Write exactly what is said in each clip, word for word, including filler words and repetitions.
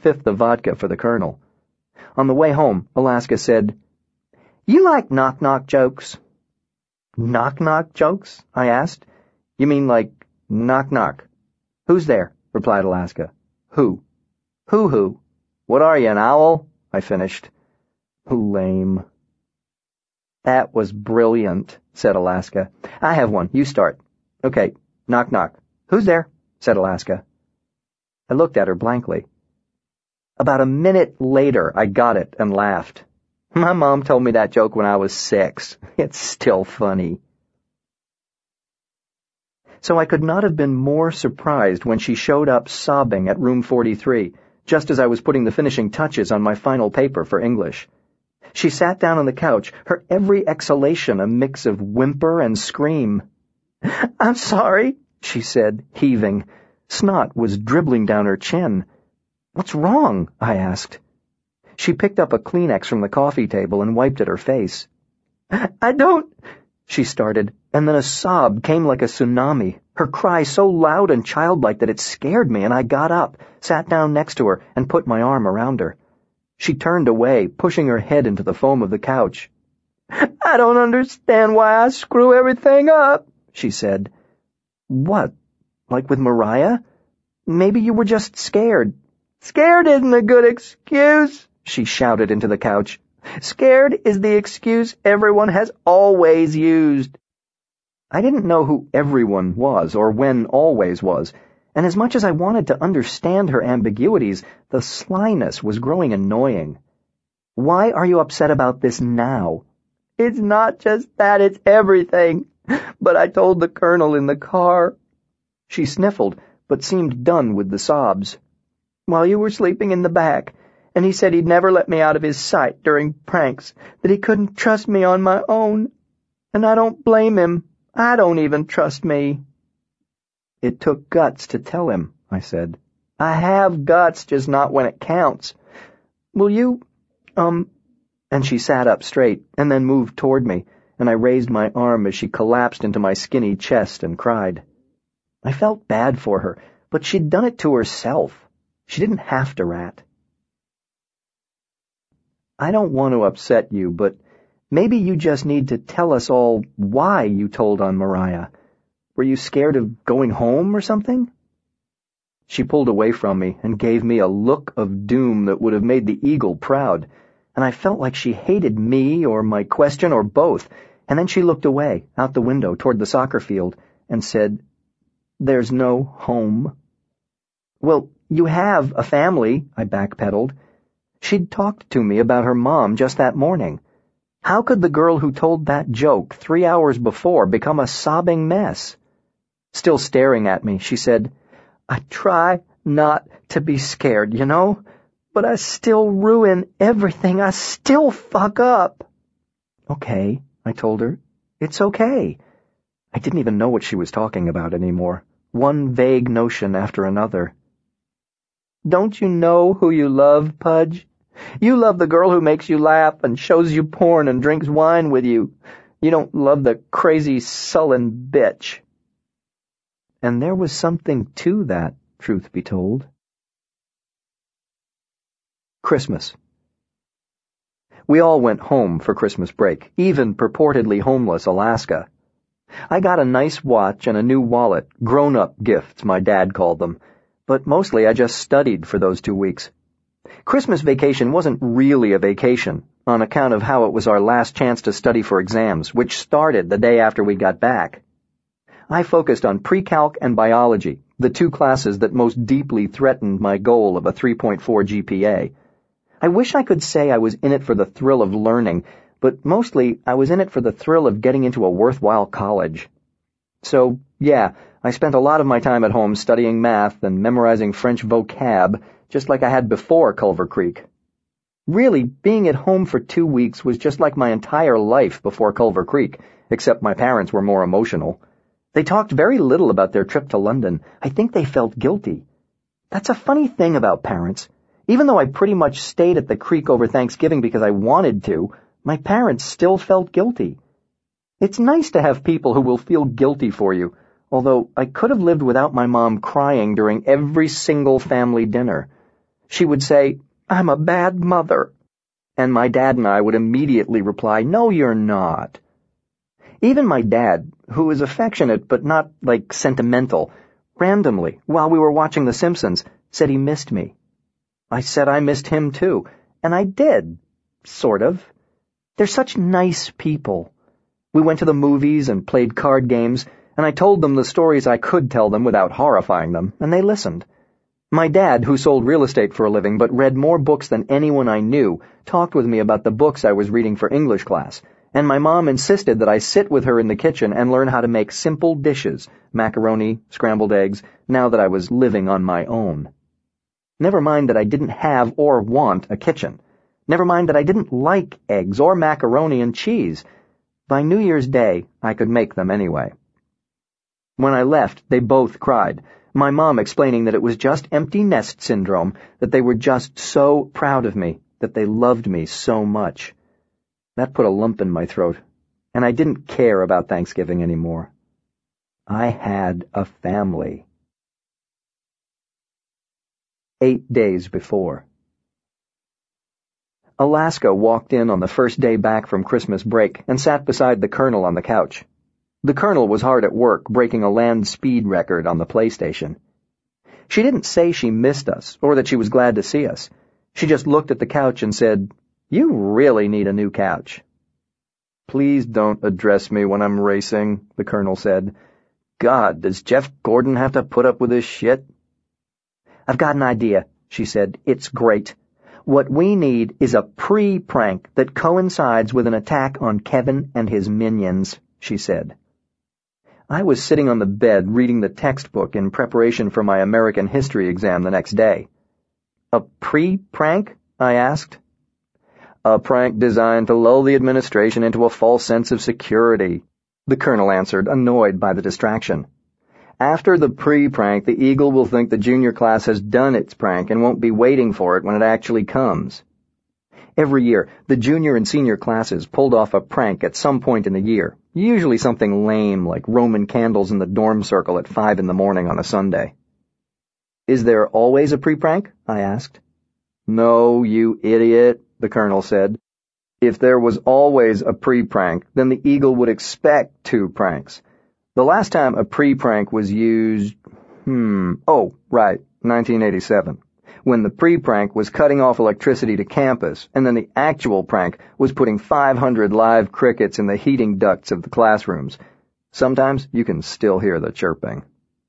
fifth of vodka for the Colonel. On the way home, Alaska said, "You like knock-knock jokes?" "Knock-knock jokes?" I asked. "You mean like knock-knock?" "Who's there?" replied Alaska. "Who?" "Who-who? What are you, an owl?" I finished. Lame. "That was brilliant," said Alaska. "I have one. You start." "Okay, knock-knock." "Who's there?" said Alaska. I looked at her blankly. About a minute later, I got it and laughed. My mom told me that joke when I was six. It's still funny. So I could not have been more surprised when she showed up sobbing at room forty-three, just as I was putting the finishing touches on my final paper for English. She sat down on the couch, her every exhalation a mix of whimper and scream. "I'm sorry," she said, heaving. Snot was dribbling down her chin. "What's wrong?" I asked. She picked up a Kleenex from the coffee table and wiped at her face. "I don't—" she started, and then a sob came like a tsunami, her cry so loud and childlike that it scared me, and I got up, sat down next to her, and put my arm around her. She turned away, pushing her head into the foam of the couch. "I don't understand why I screw everything up," she said. "What? Like with Mariah? Maybe you were just scared." "Scared isn't a good excuse," she shouted into the couch. "Scared is the excuse everyone has always used." I didn't know who everyone was or when always was, and as much as I wanted to understand her ambiguities, the slyness was growing annoying. "Why are you upset about this now?" "It's not just that, it's everything. But I told the Colonel in the car." She sniffled, but seemed done with the sobs. "While you were sleeping in the back, and he said he'd never let me out of his sight during pranks, that he couldn't trust me on my own. And I don't blame him. I don't even trust me." "It took guts to tell him," I said. "I have guts, just not when it counts. Will you, um..." And she sat up straight, and then moved toward me, and I raised my arm as she collapsed into my skinny chest and cried. I felt bad for her, but she'd done it to herself. She didn't have to rat. "I don't want to upset you, but maybe you just need to tell us all why you told on Mariah. Were you scared of going home or something?" She pulled away from me and gave me a look of doom that would have made the eagle proud, and I felt like she hated me or my question or both, and then she looked away, out the window toward the soccer field, and said, "There's no home." "Well, you have a family," I backpedaled. She'd talked to me about her mom just that morning. How could the girl who told that joke three hours before become a sobbing mess? Still staring at me, she said, "I try not to be scared, you know, but I still ruin everything. I still fuck up." "Okay," I told her. "It's okay." I didn't even know what she was talking about anymore. One vague notion after another. "Don't you know who you love, Pudge? You love the girl who makes you laugh and shows you porn and drinks wine with you. You don't love the crazy, sullen bitch." And there was something to that, truth be told. Christmas. We all went home for Christmas break, even purportedly homeless Alaska. I got a nice watch and a new wallet, grown-up gifts, my dad called them, but mostly I just studied for those two weeks. Christmas vacation wasn't really a vacation, on account of how it was our last chance to study for exams, which started the day after we got back. I focused on pre-calc and biology, the two classes that most deeply threatened my goal of a three point four G P A. I wish I could say I was in it for the thrill of learning, but mostly I was in it for the thrill of getting into a worthwhile college. So, yeah, I spent a lot of my time at home studying math and memorizing French vocab, just like I had before Culver Creek. Really, being at home for two weeks was just like my entire life before Culver Creek, except my parents were more emotional. They talked very little about their trip to London. I think they felt guilty. That's a funny thing about parents. Even though I pretty much stayed at the creek over Thanksgiving because I wanted to, my parents still felt guilty. It's nice to have people who will feel guilty for you, although I could have lived without my mom crying during every single family dinner. She would say, "I'm a bad mother." And my dad and I would immediately reply, "No, you're not." Even my dad, who is affectionate but not, like, sentimental, randomly, while we were watching The Simpsons, said he missed me. I said I missed him too, and I did, sort of. They're such nice people. We went to the movies and played card games, and I told them the stories I could tell them without horrifying them, and they listened. My dad, who sold real estate for a living but read more books than anyone I knew, talked with me about the books I was reading for English class, and my mom insisted that I sit with her in the kitchen and learn how to make simple dishes, macaroni, scrambled eggs, now that I was living on my own. Never mind that I didn't have or want a kitchen. Never mind that I didn't like eggs or macaroni and cheese. By New Year's Day, I could make them anyway. When I left, they both cried, my mom explaining that it was just empty nest syndrome, that they were just so proud of me, that they loved me so much. That put a lump in my throat, and I didn't care about Thanksgiving anymore. I had a family. Eight days before. Alaska walked in on the first day back from Christmas break and sat beside the Colonel on the couch. The Colonel was hard at work, breaking a land speed record on the PlayStation. She didn't say she missed us, or that she was glad to see us. She just looked at the couch and said, "You really need a new couch." "Please don't address me when I'm racing," the Colonel said. "God, does Jeff Gordon have to put up with this shit?" "I've got an idea," she said. "It's great. What we need is a pre-prank that coincides with an attack on Kevin and his minions," she said. I was sitting on the bed reading the textbook in preparation for my American history exam the next day. "A pre-prank?" I asked. "A prank designed to lull the administration into a false sense of security," the Colonel answered, annoyed by the distraction. "After the pre-prank, the Eagle will think the junior class has done its prank and won't be waiting for it when it actually comes." Every year, the junior and senior classes pulled off a prank at some point in the year, usually something lame like Roman candles in the dorm circle at five in the morning on a Sunday. "Is there always a pre-prank?" I asked. "No, you idiot," the Colonel said. "If there was always a pre-prank, then the Eagle would expect two pranks. The last time a pre-prank was used, hmm, oh, right, nineteen eighty-seven, when the pre-prank was cutting off electricity to campus, and then the actual prank was putting five hundred live crickets in the heating ducts of the classrooms. Sometimes you can still hear the chirping."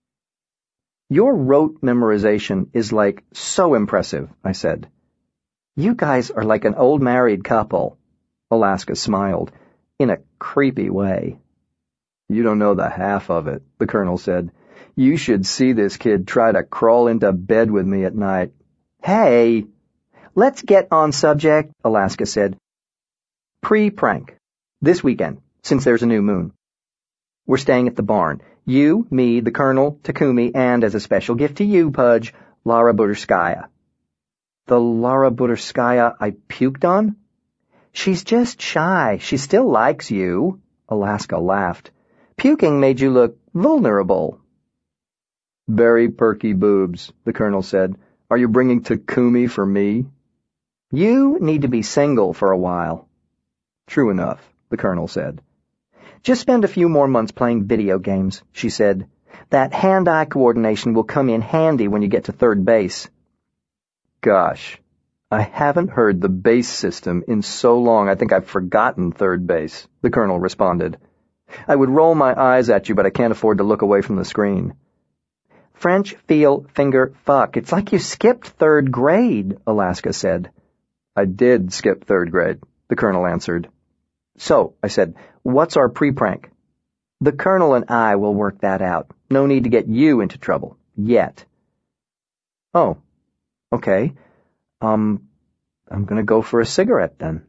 "Your rote memorization is, like, so impressive," I said. "You guys are like an old married couple." Alaska smiled, in a creepy way. "You don't know the half of it," the Colonel said. "You should see this kid try to crawl into bed with me at night." "Hey, let's get on subject," Alaska said. "Pre-prank. This weekend, since there's a new moon. We're staying at the barn. You, me, the Colonel, Takumi, and, as a special gift to you, Pudge, Lara Budurskaya." "The Lara Budurskaya I puked on?" "She's just shy. She still likes you." Alaska laughed. "Puking made you look vulnerable." "Very perky boobs," the Colonel said. "Are you bringing Takumi for me?" "You need to be single for a while." "True enough," the Colonel said. "Just spend a few more months playing video games," she said. "That hand-eye coordination will come in handy when you get to third base." "Gosh, I haven't heard the base system in so long I think I've forgotten third base," the Colonel responded. "I would roll my eyes at you, but I can't afford to look away from the screen." "French, feel, finger, fuck. It's like you skipped third grade," Alaska said. "I did skip third grade," the Colonel answered. "So," I said, "what's our pre-prank?" "The Colonel and I will work that out. No need to get you into trouble. Yet." "Oh, okay. Um, I'm gonna go for a cigarette then."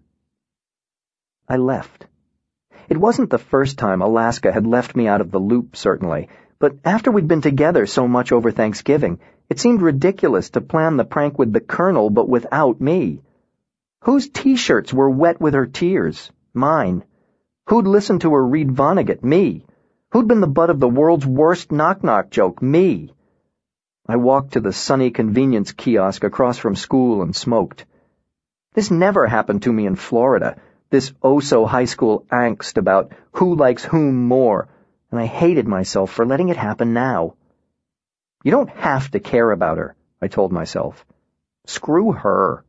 I left. It wasn't the first time Alaska had left me out of the loop, certainly, but after we'd been together so much over Thanksgiving, it seemed ridiculous to plan the prank with the Colonel but without me. Whose T-shirts were wet with her tears? Mine. Who'd listened to her read Vonnegut? Me. Who'd been the butt of the world's worst knock-knock joke? Me. I walked to the sunny convenience kiosk across from school and smoked. This never happened to me in Florida, this oh-so-high school angst about who likes whom more, and I hated myself for letting it happen now. You don't have to care about her, I told myself. Screw her.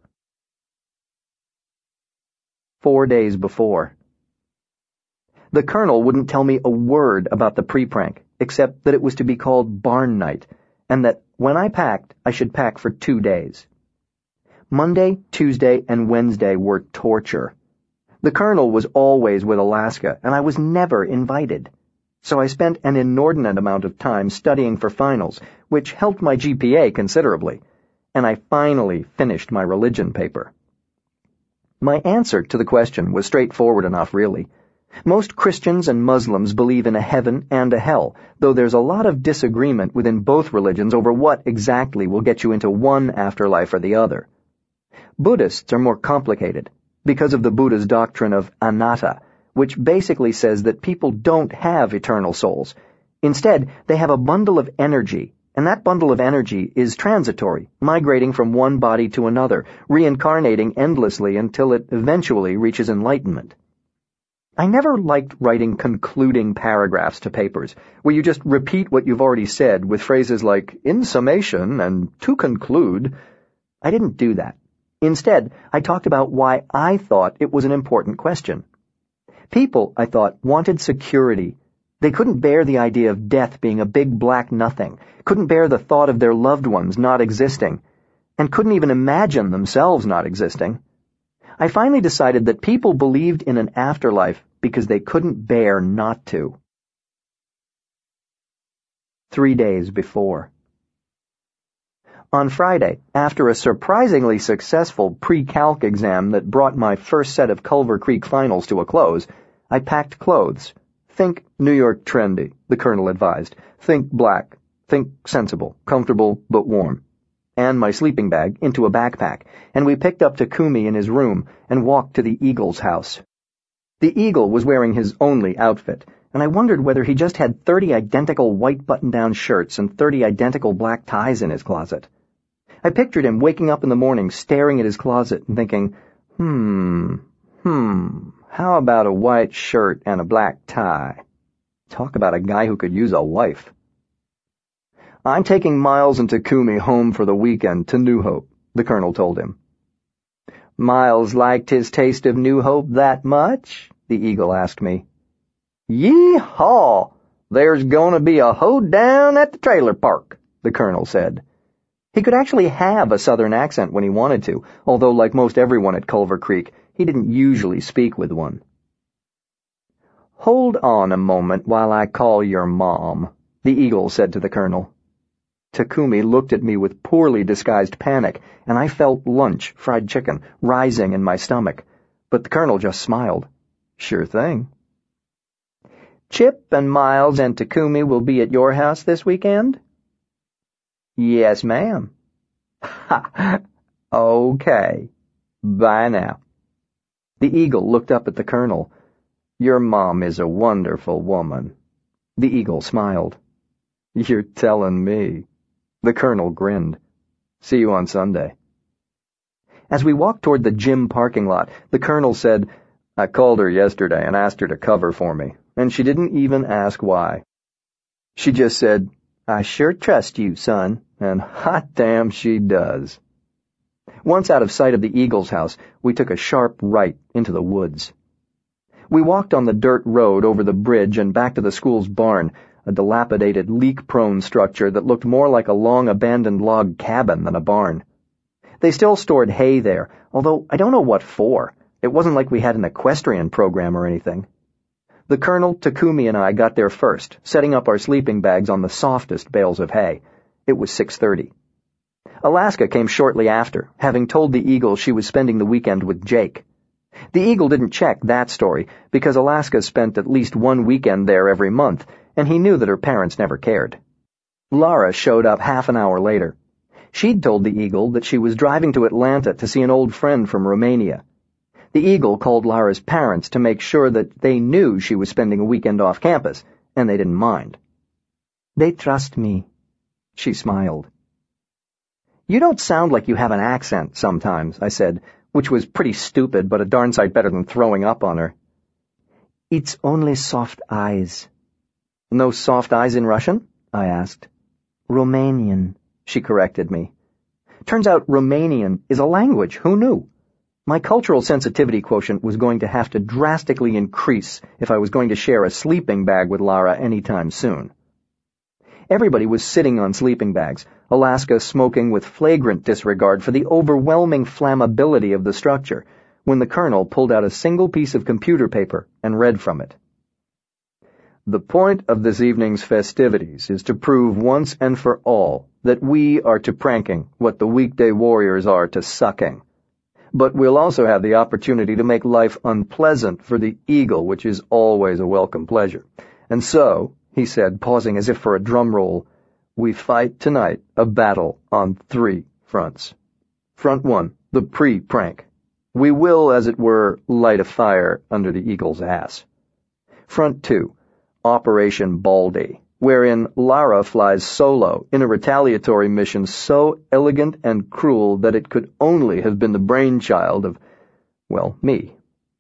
Four days before. The Colonel wouldn't tell me a word about the pre-prank, except that it was to be called barn night, and that when I packed, I should pack for two days. Monday, Tuesday, and Wednesday were torture. The Colonel was always with Alaska, and I was never invited. So I spent an inordinate amount of time studying for finals, which helped my G P A considerably, and I finally finished my religion paper. My answer to the question was straightforward enough, really. Most Christians and Muslims believe in a heaven and a hell, though there's a lot of disagreement within both religions over what exactly will get you into one afterlife or the other. Buddhists are more complicated, because of the Buddha's doctrine of anatta, which basically says that people don't have eternal souls. Instead, they have a bundle of energy, and that bundle of energy is transitory, migrating from one body to another, reincarnating endlessly until it eventually reaches enlightenment. I never liked writing concluding paragraphs to papers, where you just repeat what you've already said with phrases like, in summation, and to conclude. I didn't do that. Instead, I talked about why I thought it was an important question. People, I thought, wanted security. They couldn't bear the idea of death being a big black nothing, couldn't bear the thought of their loved ones not existing, and couldn't even imagine themselves not existing. I finally decided that people believed in an afterlife because they couldn't bear not to. Three days before. On Friday, after a surprisingly successful pre-calc exam that brought my first set of Culver Creek finals to a close, I packed clothes. Think New York trendy, the Colonel advised. Think black. Think sensible, comfortable, but warm. And my sleeping bag into a backpack, and we picked up Takumi in his room and walked to the Eagle's house. The Eagle was wearing his only outfit, and I wondered whether he just had thirty identical white button-down shirts and thirty identical black ties in his closet. I pictured him waking up in the morning staring at his closet and thinking, hmm, hmm, how about a white shirt and a black tie? Talk about a guy who could use a wife. I'm taking Miles and Takumi home for the weekend to New Hope, the Colonel told him. Miles liked his taste of New Hope that much? The Eagle asked me. Yee-haw! There's gonna be a hoedown at the trailer park, the Colonel said. He could actually have a southern accent when he wanted to, although like most everyone at Culver Creek, he didn't usually speak with one. Hold on a moment while I call your mom, the Eagle said to the Colonel. Takumi looked at me with poorly disguised panic, and I felt lunch, fried chicken, rising in my stomach. But the Colonel just smiled. Sure thing. Chip and Miles and Takumi will be at your house this weekend? Yes, ma'am. Ha! Okay. Bye now. The Eagle looked up at the Colonel. Your mom is a wonderful woman. The Eagle smiled. You're telling me. The Colonel grinned. See you on Sunday. As we walked toward the gym parking lot, the Colonel said, I called her yesterday and asked her to cover for me, and she didn't even ask why. She just said, I sure trust you, son, and hot damn she does. Once out of sight of the Eagle's house, we took a sharp right into the woods. We walked on the dirt road over the bridge and back to the school's barn, a dilapidated, leak-prone structure that looked more like a long abandoned log cabin than a barn. They still stored hay there, although I don't know what for. It wasn't like we had an equestrian program or anything. The Colonel, Takumi, and I got there first, setting up our sleeping bags on the softest bales of hay. It was six thirty. Alaska came shortly after, having told the Eagle she was spending the weekend with Jake. The Eagle didn't check that story, because Alaska spent at least one weekend there every month, and he knew that her parents never cared. Lara showed up half an hour later. She'd told the Eagle that she was driving to Atlanta to see an old friend from Romania. The Eagle called Lara's parents to make sure that they knew she was spending a weekend off campus, and they didn't mind. They trust me. She smiled. You don't sound like you have an accent sometimes, I said, which was pretty stupid, but a darn sight better than throwing up on her. It's only soft eyes. No soft eyes in Russian? I asked. Romanian, she corrected me. Turns out Romanian is a language. Who knew? My cultural sensitivity quotient was going to have to drastically increase if I was going to share a sleeping bag with Lara anytime soon. Everybody was sitting on sleeping bags, Alaska smoking with flagrant disregard for the overwhelming flammability of the structure, when the colonel pulled out a single piece of computer paper and read from it. The point of this evening's festivities is to prove once and for all that we are to pranking what the weekday warriors are to sucking. But we'll also have the opportunity to make life unpleasant for the eagle, which is always a welcome pleasure. And so, he said, pausing as if for a drum roll, we fight tonight a battle on three fronts. Front one, the pre-prank. We will, as it were, light a fire under the eagle's ass. Front two, Operation Baldy, wherein Lara flies solo in a retaliatory mission so elegant and cruel that it could only have been the brainchild of, well, me.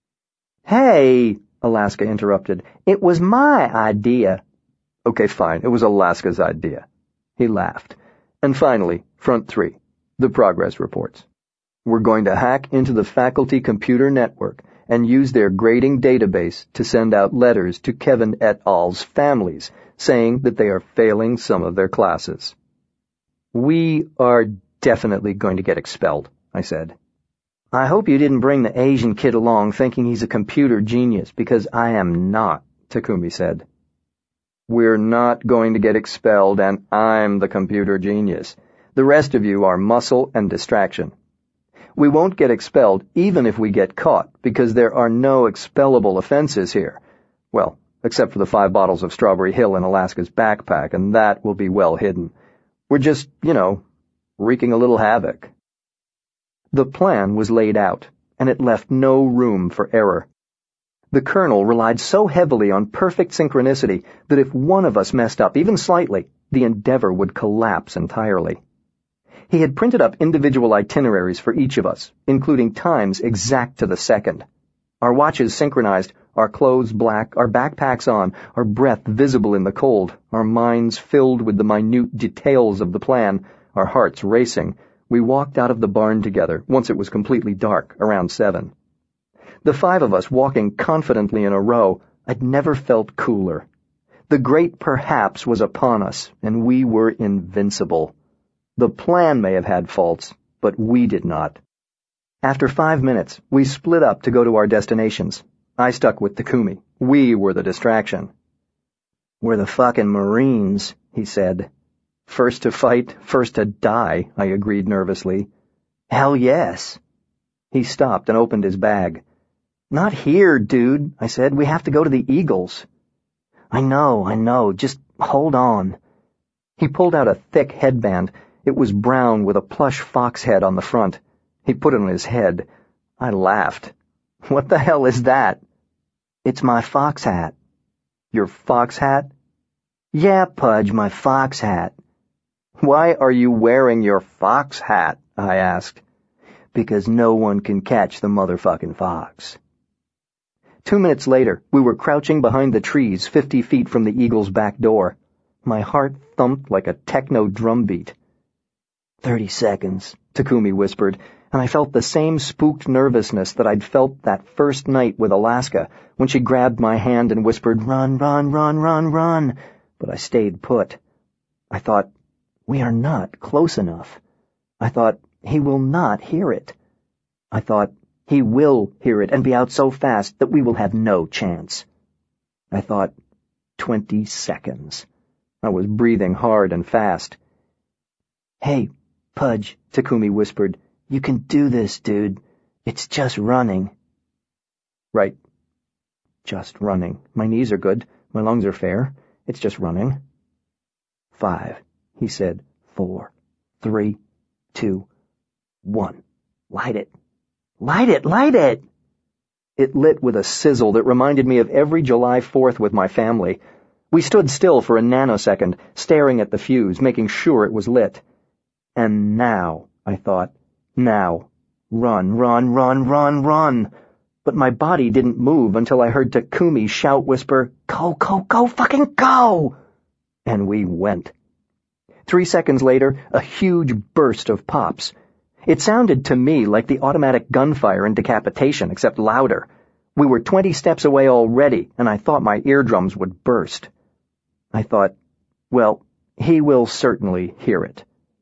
Hey, Alaska interrupted, it was my idea. Okay, fine, it was Alaska's idea. He laughed. And finally, front three, the progress reports. We're going to hack into the faculty computer network and use their grading database to send out letters to Kevin et al.'s families saying that they are failing some of their classes. We are definitely going to get expelled, I said. I hope you didn't bring the Asian kid along thinking he's a computer genius, because I am not, Takumi said. We're not going to get expelled, and I'm the computer genius. The rest of you are muscle and distraction. We won't get expelled even if we get caught, because there are no expellable offenses here. Well, except for the five bottles of Strawberry Hill in Alaska's backpack, and that will be well hidden. We're just, you know, wreaking a little havoc. The plan was laid out, and it left no room for error. The colonel relied so heavily on perfect synchronicity that if one of us messed up even slightly, the endeavor would collapse entirely. He had printed up individual itineraries for each of us, including times exact to the second. Our watches synchronized, our clothes black, our backpacks on, our breath visible in the cold, our minds filled with the minute details of the plan, our hearts racing. We walked out of the barn together, once it was completely dark, around seven. The five of us walking confidently in a row, I'd never felt cooler. The great perhaps was upon us, and we were invincible. The plan may have had faults, but we did not. After five minutes, we split up to go to our destinations. I stuck with Takumi. We were the distraction. We're the fucking Marines, he said. First to fight, first to die, I agreed nervously. Hell yes. He stopped and opened his bag. Not here, dude, I said. We have to go to the Eagles. I know, I know. Just hold on. He pulled out a thick headband. It was brown with a plush fox head on the front. He put it on his head. I laughed. What the hell is that? It's my fox hat. Your fox hat? Yeah, Pudge, my fox hat. Why are you wearing your fox hat? I asked. Because no one can catch the motherfucking fox. Two minutes later, we were crouching behind the trees fifty feet from the Eagle's back door. My heart thumped like a techno drum beat. Thirty seconds, Takumi whispered, and I felt the same spooked nervousness that I'd felt that first night with Alaska, when she grabbed my hand and whispered, run, run, run, run, run, but I stayed put. I thought, we are not close enough. I thought, he will not hear it. I thought, he will hear it and be out so fast that we will have no chance. I thought, twenty seconds. I was breathing hard and fast. Hey, Pudge, Takumi whispered, you can do this, dude. It's just running. Right. Just running. My knees are good. My lungs are fair. It's just running. Five, he said. Four, three, two, one. Light it. Light it, light it! It lit with a sizzle that reminded me of every July fourth with my family. We stood still for a nanosecond, staring at the fuse, making sure it was lit. And now, I thought, now, run, run, run, run, run. But my body didn't move until I heard Takumi shout whisper, "Go, go, go, fucking go!" And we went. Three seconds later, a huge burst of pops. It sounded to me like the automatic gunfire in Decapitation, except louder. We were twenty steps away already, and I thought my eardrums would burst. I thought, well, he will certainly hear it.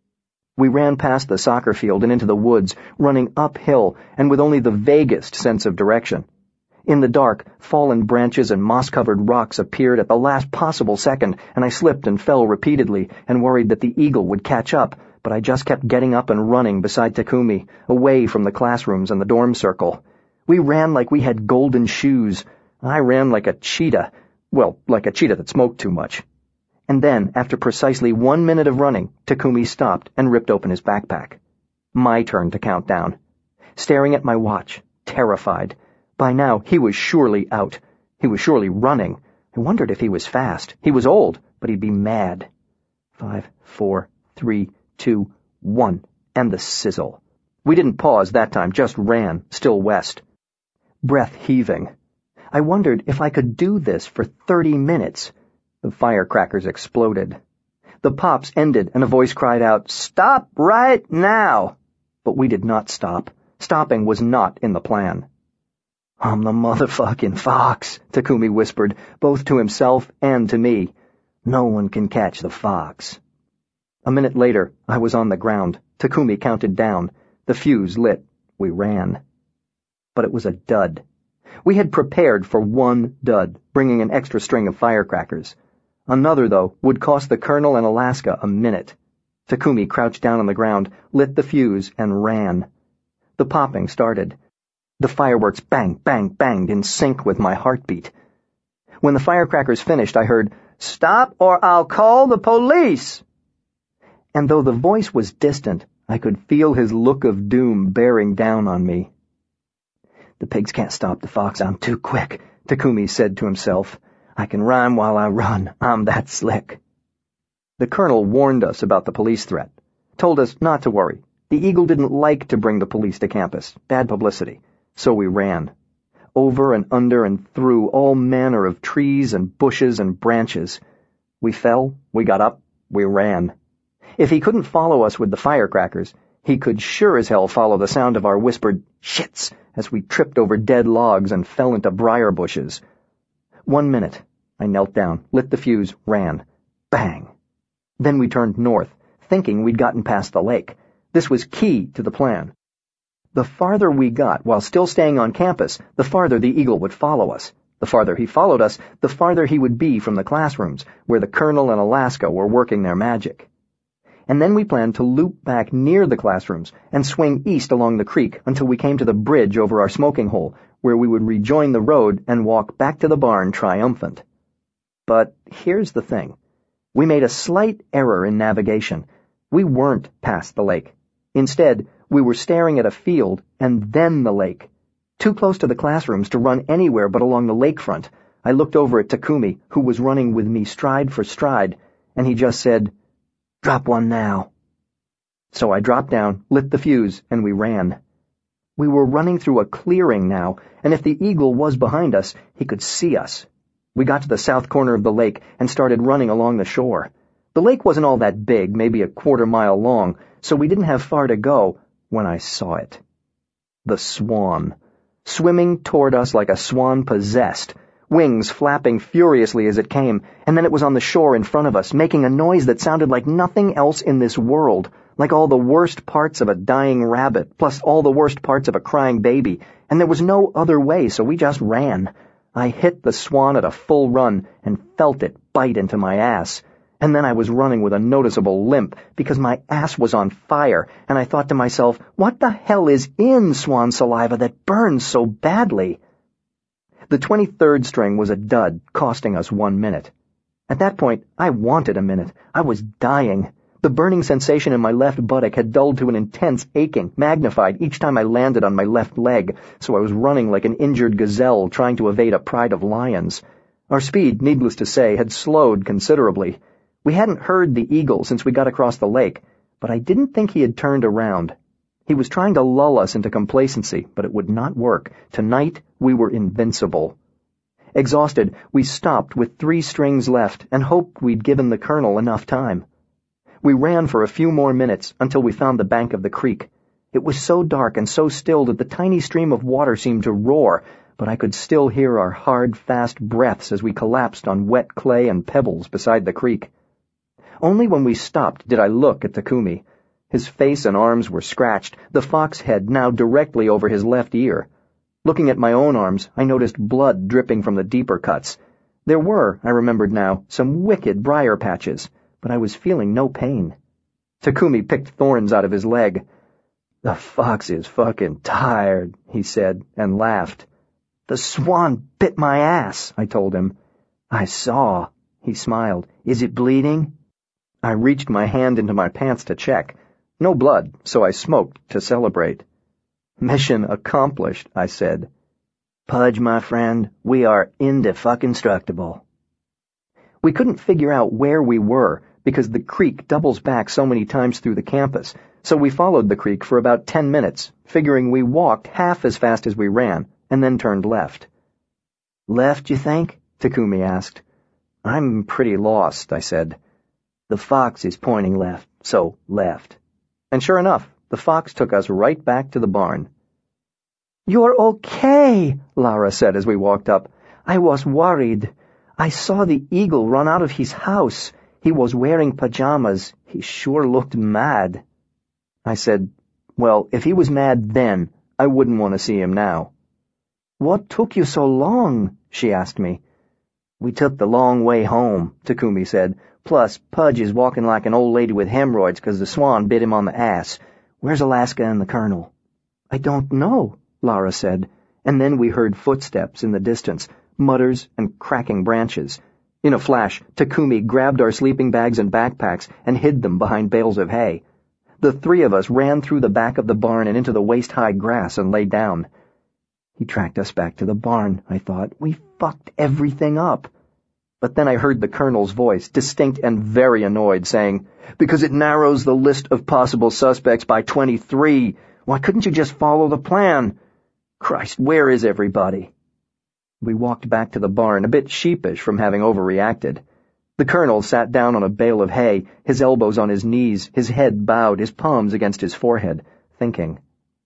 We ran past the soccer field and into the woods, running uphill and with only the vaguest sense of direction. In the dark, fallen branches and moss-covered rocks appeared at the last possible second, and I slipped and fell repeatedly and worried that the eagle would catch up, but I just kept getting up and running beside Takumi, away from the classrooms and the dorm circle. We ran like we had golden shoes. I ran like a cheetah. Well, like a cheetah that smoked too much. And then, after precisely one minute of running, Takumi stopped and ripped open his backpack. My turn to count down. Staring at my watch, terrified. By now, he was surely out. He was surely running. I wondered if he was fast. He was old, but he'd be mad. Five, four, three, two, one, and the sizzle. We didn't pause that time, just ran, still west. Breath heaving. I wondered if I could do this for thirty minutes. The firecrackers exploded. The pops ended, and a voice cried out, "Stop right now!" But we did not stop. Stopping was not in the plan. "I'm the motherfucking fox," Takumi whispered, both to himself and to me. "No one can catch the fox." A minute later, I was on the ground. Takumi counted down. The fuse lit. We ran. But it was a dud. We had prepared for one dud, bringing an extra string of firecrackers. Another, though, would cost the Colonel and Alaska a minute. Takumi crouched down on the ground, lit the fuse, and ran. The popping started. The fireworks bang, bang, banged in sync with my heartbeat. When the firecrackers finished, I heard, "Stop or I'll call the police!" And though the voice was distant, I could feel his look of doom bearing down on me. "The pigs can't stop the fox, I'm too quick," Takumi said to himself. "I can rhyme while I run, I'm that slick." The Colonel warned us about the police threat, told us not to worry. The Eagle didn't like to bring the police to campus, bad publicity, so we ran. Over and under and through all manner of trees and bushes and branches. We fell, we got up, we ran. If he couldn't follow us with the firecrackers, he could sure as hell follow the sound of our whispered shits as we tripped over dead logs and fell into briar bushes. One minute. I knelt down, lit the fuse, ran. Bang. Then we turned north, thinking we'd gotten past the lake. This was key to the plan. The farther we got while still staying on campus, the farther the Eagle would follow us. The farther he followed us, the farther he would be from the classrooms, where the Colonel and Alaska were working their magic. And then we planned to loop back near the classrooms and swing east along the creek until we came to the bridge over our smoking hole, where we would rejoin the road and walk back to the barn triumphant. But here's the thing. We made a slight error in navigation. We weren't past the lake. Instead, we were staring at a field and then the lake. Too close to the classrooms to run anywhere but along the lakefront. I looked over at Takumi, who was running with me stride for stride, and he just said, "Drop one now." So I dropped down, lit the fuse, and we ran. We were running through a clearing now, and if the Eagle was behind us, he could see us. We got to the south corner of the lake and started running along the shore. The lake wasn't all that big, maybe a quarter mile long, so we didn't have far to go when I saw it. The swan, swimming toward us like a swan possessed, wings flapping furiously as it came, and then it was on the shore in front of us, making a noise that sounded like nothing else in this world, like all the worst parts of a dying rabbit, plus all the worst parts of a crying baby, and there was no other way, so we just ran. I hit the swan at a full run and felt it bite into my ass. And then I was running with a noticeable limp because my ass was on fire, and I thought to myself, what the hell is in swan saliva that burns so badly? The twenty-third string was a dud, costing us one minute. At that point, I wanted a minute. I was dying. The burning sensation in my left buttock had dulled to an intense aching, magnified each time I landed on my left leg, so I was running like an injured gazelle trying to evade a pride of lions. Our speed, needless to say, had slowed considerably. We hadn't heard the Eagle since we got across the lake, but I didn't think he had turned around. He was trying to lull us into complacency, but it would not work. Tonight, we were invincible. Exhausted, we stopped with three strings left and hoped we'd given the colonel enough time. We ran for a few more minutes until we found the bank of the creek. It was so dark and so still that the tiny stream of water seemed to roar, but I could still hear our hard, fast breaths as we collapsed on wet clay and pebbles beside the creek. Only when we stopped did I look at Takumi. His face and arms were scratched, the fox head now directly over his left ear. Looking at my own arms, I noticed blood dripping from the deeper cuts. There were, I remembered now, some wicked briar patches, but I was feeling no pain. Takumi picked thorns out of his leg. "The fox is fucking tired," he said, and laughed. "The swan bit my ass," I told him. "I saw." He smiled. "Is it bleeding?" I reached my hand into my pants to check. No blood, so I smoked to celebrate. "Mission accomplished," I said. "Pudge, my friend, we are indestructible." We couldn't figure out where we were, because the creek doubles back so many times through the campus, so we followed the creek for about ten minutes, figuring we walked half as fast as we ran, and then turned left. "Left, you think?" Takumi asked. "I'm pretty lost," I said. "The fox is pointing left, so left." And sure enough, the fox took us right back to the barn. "You're okay," Lara said as we walked up. "I was worried. I saw the eagle run out of his house. He was wearing pajamas. He sure looked mad." I said, "Well, if he was mad then, I wouldn't want to see him now." "What took you so long?" she asked me. "We took the long way home," Takumi said. "Plus, Pudge is walking like an old lady with hemorrhoids because the swan bit him on the ass. Where's Alaska and the colonel?" "I don't know," Lara said, and then we heard footsteps in the distance, mutters and cracking branches. In a flash, Takumi grabbed our sleeping bags and backpacks and hid them behind bales of hay. The three of us ran through the back of the barn and into the waist-high grass and lay down. He tracked us back to the barn, I thought. We fucked everything up. But then I heard the colonel's voice, distinct and very annoyed, saying, "Because it narrows the list of possible suspects by twenty-three. Why couldn't you just follow the plan? Christ, where is everybody?" We walked back to the barn, a bit sheepish from having overreacted. The colonel sat down on a bale of hay, his elbows on his knees, his head bowed, his palms against his forehead, thinking.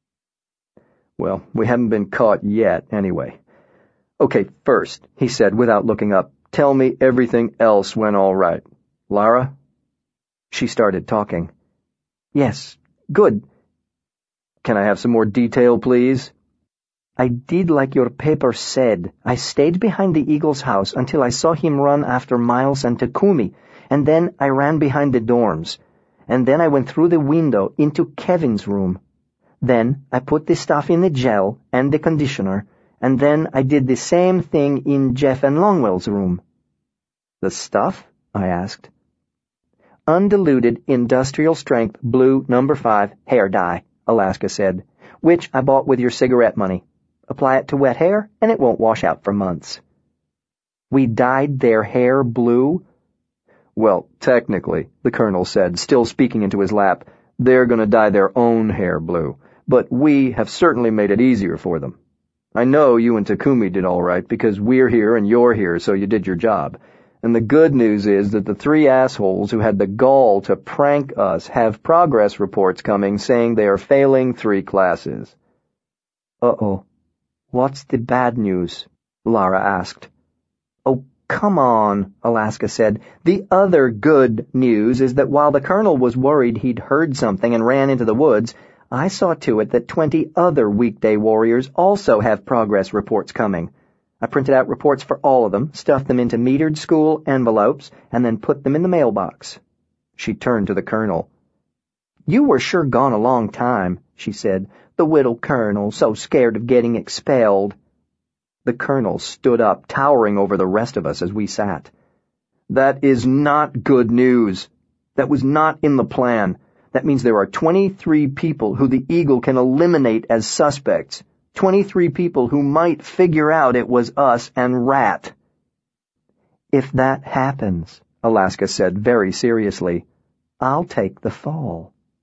"Well, we haven't been caught yet, anyway. Okay, first," he said without looking up, "tell me everything else went all right. Lara?" She started talking. "Yes, good. Can I have some more detail, please?" "I did like your paper said. I stayed behind the eagle's house until I saw him run after Miles and Takumi, and then I ran behind the dorms. And then I went through the window into Kevin's room. Then I put the stuff in the gel and the conditioner, and then I did the same thing in Jeff and Longwell's room." "The stuff?" I asked. "Undiluted industrial-strength blue number five hair dye," Alaska said, "which I bought with your cigarette money. Apply it to wet hair, and it won't wash out for months." "We dyed their hair blue?" "Well, technically," the colonel said, still speaking into his lap, "they're going to dye their own hair blue, but we have certainly made it easier for them. I know you and Takumi did all right because we're here and you're here, so you did your job. And the good news is that the three assholes who had the gall to prank us have progress reports coming saying they are failing three classes." "Uh-oh. What's the bad news?" Lara asked. "Oh, come on," Alaska said. "The other good news is that while the colonel was worried he'd heard something and ran into the woods, I saw to it that twenty other weekday warriors also have progress reports coming. I printed out reports for all of them, stuffed them into metered school envelopes, and then put them in the mailbox." She turned to the colonel. "You were sure gone a long time," she said. "The little colonel, so scared of getting expelled." The colonel stood up, towering over the rest of us as we sat. "That is not good news. That was not in the plan. That means there are twenty-three people who the Eagle can eliminate as suspects. Twenty-three people who might figure out it was us and Rat." "If that happens," Alaska said very seriously, "I'll take the fall."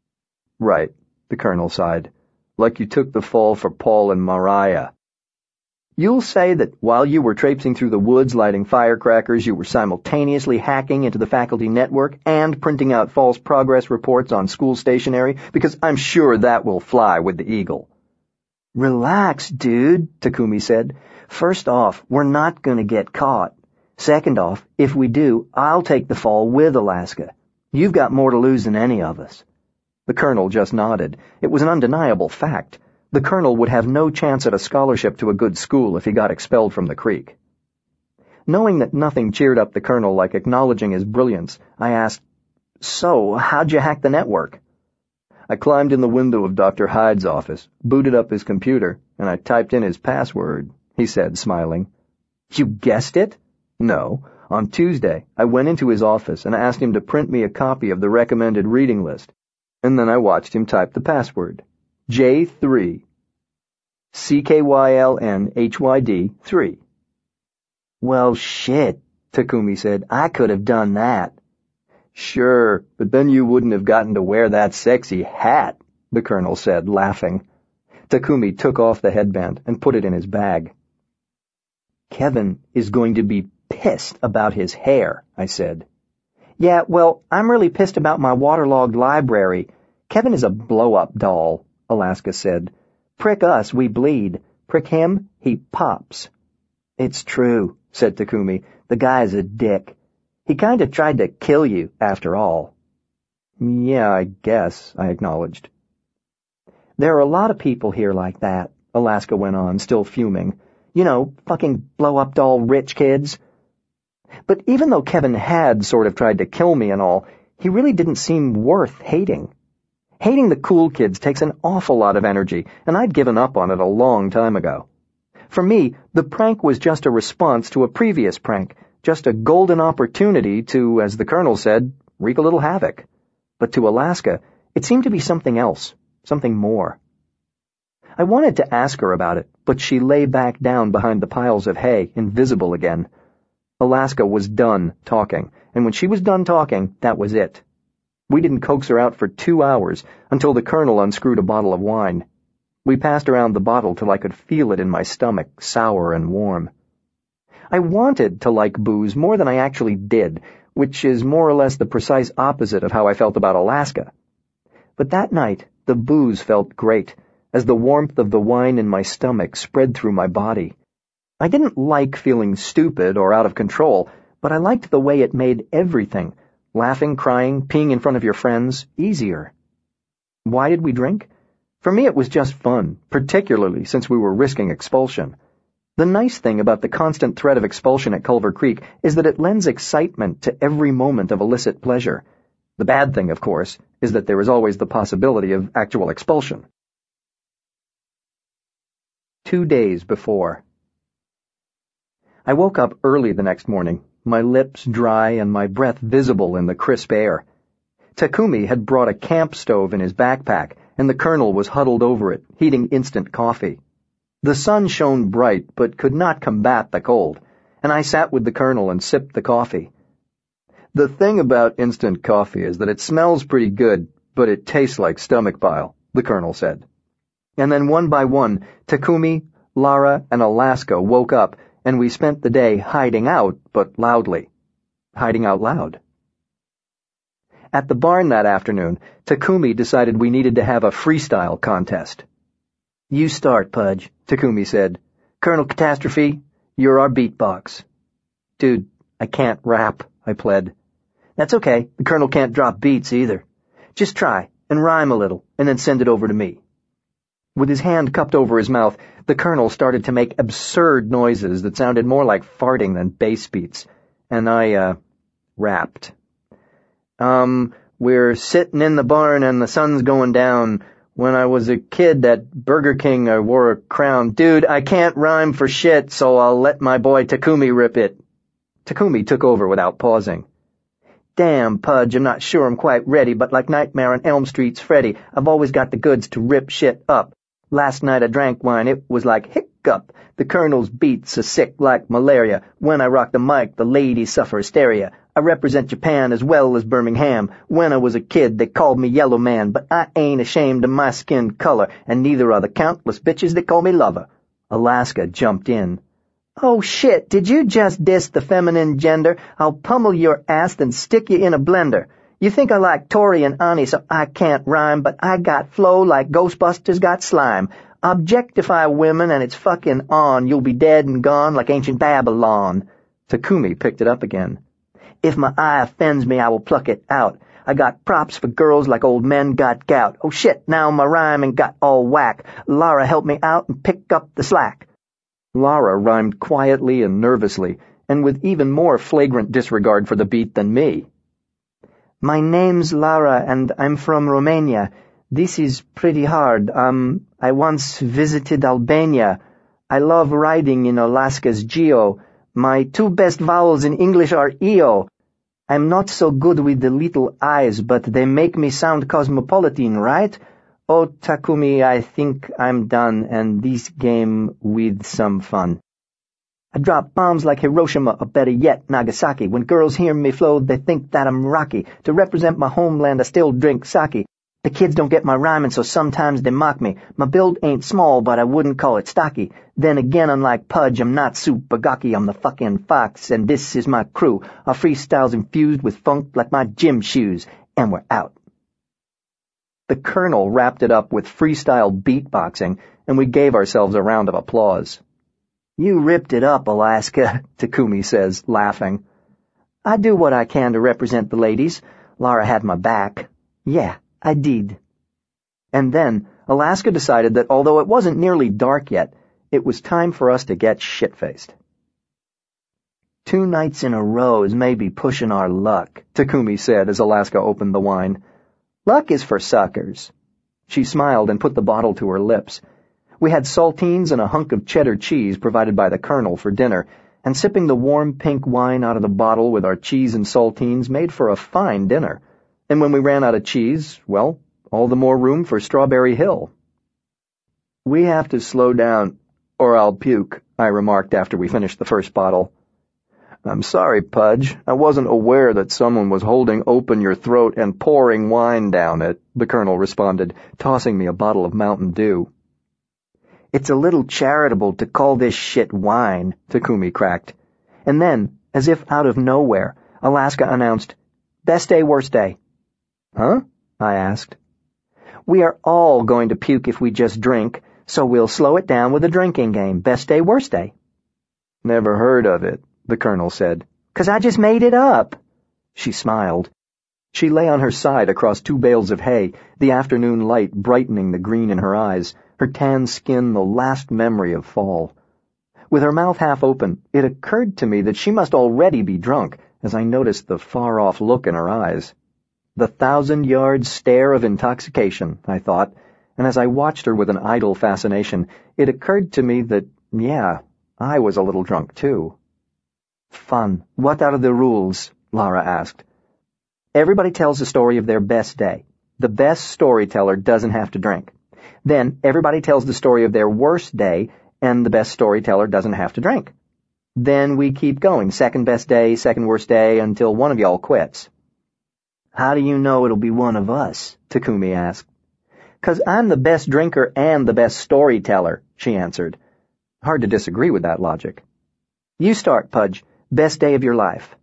Right, the colonel sighed. Like you took the fall for Paul and Mariah. You'll say that while you were traipsing through the woods lighting firecrackers, you were simultaneously hacking into the faculty network and printing out false progress reports on school stationery, because I'm sure that will fly with the Eagle. Relax, dude, Takumi said. First off, we're not going to get caught. Second off, if we do, I'll take the fall with Alaska. You've got more to lose than any of us. The colonel just nodded. It was an undeniable fact. The colonel would have no chance at a scholarship to a good school if he got expelled from the creek. Knowing that nothing cheered up the colonel like acknowledging his brilliance, I asked, So, how'd you hack the network? I climbed in the window of Doctor Hyde's office, booted up his computer, and I typed in his password, he said, smiling. You guessed it? No. On Tuesday, I went into his office and asked him to print me a copy of the recommended reading list, and then I watched him type the password. J three. C K Y L N H Y D three. Well, shit, Takumi said. I could have done that. Sure, but then you wouldn't have gotten to wear that sexy hat, the colonel said, laughing. Takumi took off the headband and put it in his bag. Kevin is going to be pissed about his hair, I said. Yeah, well, I'm really pissed about my waterlogged library. Kevin is a blow-up doll, Alaska said. Prick us, we bleed. Prick him, he pops. It's true, said Takumi. The guy's a dick. He kind of tried to kill you, after all. Yeah, I guess, I acknowledged. There are a lot of people here like that, Alaska went on, still fuming. You know, fucking blow-up doll rich kids. But even though Kevin had sort of tried to kill me and all, he really didn't seem worth hating. Hating the cool kids takes an awful lot of energy, and I'd given up on it a long time ago. For me, the prank was just a response to a previous prank, just a golden opportunity to, as the colonel said, wreak a little havoc. But to Alaska, it seemed to be something else, something more. I wanted to ask her about it, but she lay back down behind the piles of hay, invisible again. Alaska was done talking, and when she was done talking, that was it. We didn't coax her out for two hours, until the colonel unscrewed a bottle of wine. We passed around the bottle till I could feel it in my stomach, sour and warm. I wanted to like booze more than I actually did, which is more or less the precise opposite of how I felt about Alaska. But that night, the booze felt great, as the warmth of the wine in my stomach spread through my body. I didn't like feeling stupid or out of control, but I liked the way it made everything, laughing, crying, peeing in front of your friends, easier. Why did we drink? For me it was just fun, particularly since we were risking expulsion. The nice thing about the constant threat of expulsion at Culver Creek is that it lends excitement to every moment of illicit pleasure. The bad thing, of course, is that there is always the possibility of actual expulsion. Two days before. I woke up early the next morning, my lips dry and my breath visible in the crisp air. Takumi had brought a camp stove in his backpack, and the colonel was huddled over it, heating instant coffee. The sun shone bright, but could not combat the cold, and I sat with the colonel and sipped the coffee. The thing about instant coffee is that it smells pretty good, but it tastes like stomach bile, the colonel said. And then one by one, Takumi, Lara, and Alaska woke up, and we spent the day hiding out, but loudly. Hiding out loud. At the barn that afternoon, Takumi decided we needed to have a freestyle contest. You start, Pudge, Takumi said. Colonel Catastrophe, you're our beatbox. Dude, I can't rap, I pled. That's okay, the colonel can't drop beats either. Just try, and rhyme a little, and then send it over to me. With his hand cupped over his mouth, the colonel started to make absurd noises that sounded more like farting than bass beats, and I, uh, rapped. Um, we're sitting in the barn and the sun's going down. When I was a kid at Burger King, I wore a crown. Dude, I can't rhyme for shit, so I'll let my boy Takumi rip it. Takumi took over without pausing. Damn, Pudge, I'm not sure I'm quite ready, but like Nightmare on Elm Street's Freddy, I've always got the goods to rip shit up. Last night I drank wine, it was like hiccup. The colonel's beats are sick like malaria. When I rock the mic, the ladies suffer hysteria. I represent Japan as well as Birmingham. When I was a kid, they called me Yellow Man, but I ain't ashamed of my skin color, and neither are the countless bitches that call me lover." Alaska jumped in. "Oh shit, did you just diss the feminine gender? I'll pummel your ass and stick you in a blender. You think I like Tori and Ani so I can't rhyme, but I got flow like Ghostbusters got slime. Objectify women and it's fucking on. You'll be dead and gone like ancient Babylon." Takumi picked it up again. "If my eye offends me, I will pluck it out. I got props for girls like old men got gout. Oh shit, now my rhyming got all whack. Lara, help me out and pick up the slack." Lara rhymed quietly and nervously, and with even more flagrant disregard for the beat than me. "My name's Lara, and I'm from Romania. This is pretty hard. Um, I once visited Albania. I love riding in Alaska's geo. My two best vowels in English are E O. I'm not so good with the little I's, but they make me sound cosmopolitan, right? Oh, Takumi, I think I'm done, and this game with some fun. I drop bombs like Hiroshima, or better yet, Nagasaki. When girls hear me flow, they think that I'm Rocky. To represent my homeland, I still drink sake. The kids don't get my rhyming, so sometimes they mock me. My build ain't small, but I wouldn't call it stocky. Then again, unlike Pudge, I'm not super gawky. I'm the fucking fox, and this is my crew. Our freestyle's infused with funk like my gym shoes. And we're out. The Colonel wrapped it up with freestyle beatboxing, and we gave ourselves a round of applause. "You ripped it up, Alaska," Takumi says, laughing. "I do what I can to represent the ladies. Lara had my back. Yeah, I did." And then Alaska decided that although it wasn't nearly dark yet, it was time for us to get shit-faced. "Two nights in a row is maybe pushing our luck," Takumi said as Alaska opened the wine. "Luck is for suckers." She smiled and put the bottle to her lips. We had saltines and a hunk of cheddar cheese provided by the Colonel for dinner, and sipping the warm pink wine out of the bottle with our cheese and saltines made for a fine dinner. And when we ran out of cheese, well, all the more room for Strawberry Hill. "We have to slow down, or I'll puke," I remarked after we finished the first bottle. "I'm sorry, Pudge. I wasn't aware that someone was holding open your throat and pouring wine down it," the Colonel responded, tossing me a bottle of Mountain Dew. "It's a little charitable to call this shit wine," Takumi cracked. And then, as if out of nowhere, Alaska announced, "Best day, worst day." "Huh?" I asked. "We are all going to puke if we just drink, so we'll slow it down with a drinking game. Best day, worst day." "Never heard of it," the Colonel said. "'Cause I just made it up." She smiled. She lay on her side across two bales of hay, the afternoon light brightening the green in her eyes, her tan skin the last memory of fall. With her mouth half open, it occurred to me that she must already be drunk, as I noticed the far-off look in her eyes. The thousand-yard stare of intoxication, I thought, and as I watched her with an idle fascination, it occurred to me that, yeah, I was a little drunk too. "Fun. What are the rules?" Lara asked. "Everybody tells the story of their best day. The best storyteller doesn't have to drink. Then everybody tells the story of their worst day, and the best storyteller doesn't have to drink. Then we keep going, second best day, second worst day, until one of y'all quits." "How do you know it'll be one of us?" Takumi asked. "'Cause I'm the best drinker and the best storyteller," she answered. Hard to disagree with that logic. "You start, Pudge. Best day of your life."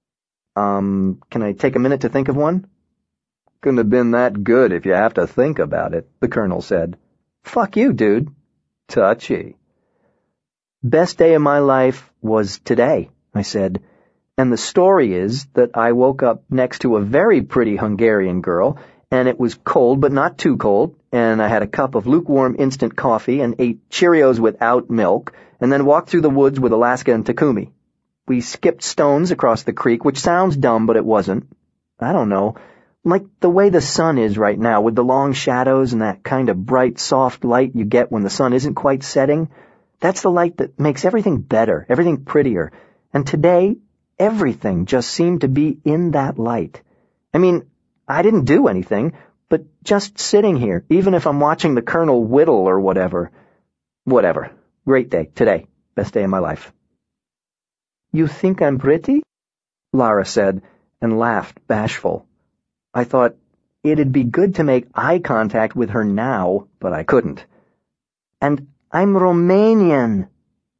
Um, can I take a minute to think of one?" "Couldn't have been that good if you have to think about it," the Colonel said. "Fuck you, dude." "Touchy." "Best day of my life was today," I said. "And the story is that I woke up next to a very pretty Hungarian girl, and it was cold but not too cold, and I had a cup of lukewarm instant coffee and ate Cheerios without milk, and then walked through the woods with Alaska and Takumi. We skipped stones across the creek, which sounds dumb, but it wasn't. I don't know, like the way the sun is right now, with the long shadows and that kind of bright, soft light you get when the sun isn't quite setting. That's the light that makes everything better, everything prettier. And today, everything just seemed to be in that light. I mean, I didn't do anything, but just sitting here, even if I'm watching the Colonel whittle or whatever. Whatever. Great day, today. Best day of my life." "You think I'm pretty?" Lara said, and laughed, bashful. I thought it'd be good to make eye contact with her now, but I couldn't. And I'm Romanian.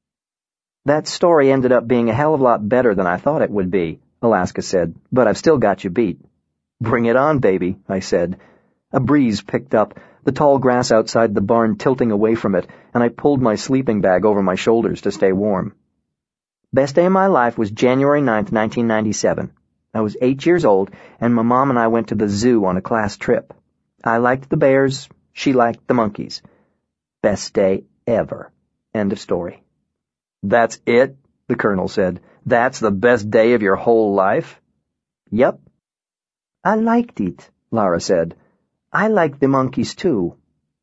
That story ended up being a hell of a lot better than I thought it would be, Alaska said, but I've still got you beat. Bring it on, baby, I said. A breeze picked up, the tall grass outside the barn tilting away from it, and I pulled my sleeping bag over my shoulders to stay warm. Best day of my life was January ninth, nineteen ninety-seven. I was eight years old, and my mom and I went to the zoo on a class trip. I liked the bears, she liked the monkeys. Best day ever. End of story. That's it? The colonel said. That's the best day of your whole life? Yep. I liked it, Lara said. I liked the monkeys too.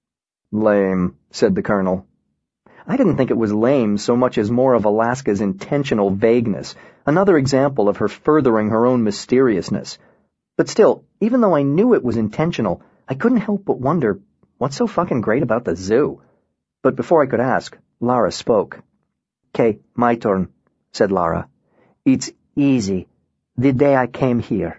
Lame, said the colonel. I didn't think it was lame so much as more of Alaska's intentional vagueness, another example of her furthering her own mysteriousness. But still, even though I knew it was intentional, I couldn't help but wonder, what's so fucking great about the zoo? But before I could ask, Lara spoke. "'Kay, my turn," said Lara. "It's easy. The day I came here.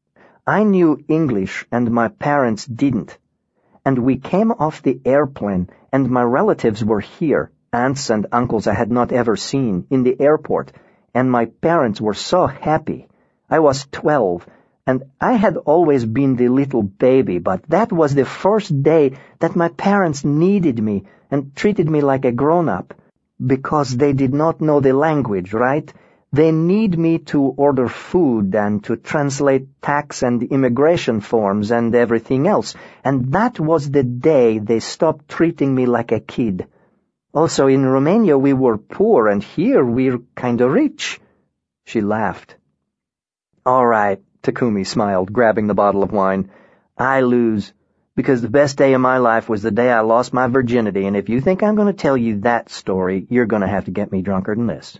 I knew English and my parents didn't. And we came off the airplane and my relatives were here, aunts and uncles I had not ever seen, in the airport, and my parents were so happy. I was twelve, and I had always been the little baby, but that was the first day that my parents needed me and treated me like a grown-up. Because they did not know the language, right? They need me to order food and to translate tax and immigration forms and everything else, and that was the day they stopped treating me like a kid. Also, in Romania we were poor, and here we're kinda rich." She laughed. "All right," Takumi smiled, grabbing the bottle of wine. "I lose, because the best day of my life was the day I lost my virginity, and if you think I'm going to tell you that story, you're going to have to get me drunker than this."